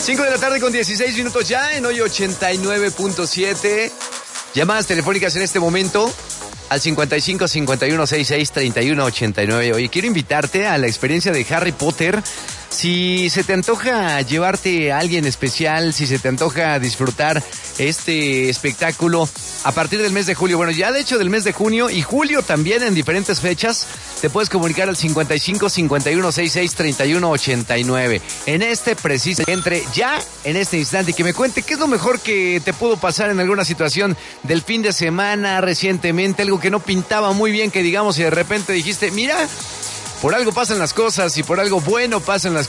5 de la tarde con 16 minutos ya en hoy 89.7. Llamadas telefónicas en este momento al 55 51 66 31 89. Oye, quiero invitarte a la experiencia de Harry Potter. Si se te antoja llevarte a alguien especial, si se te antoja disfrutar este espectáculo a partir del mes de julio, bueno, ya de hecho del mes de junio y julio también en diferentes fechas, te puedes comunicar al 55 51 66 31 89. En este preciso, entre ya en este instante y que me cuente qué es lo mejor que te pudo pasar en alguna situación del fin de semana recientemente, algo que no pintaba muy bien, que digamos, y de repente dijiste, mira, por algo pasan las cosas y por algo bueno pasan las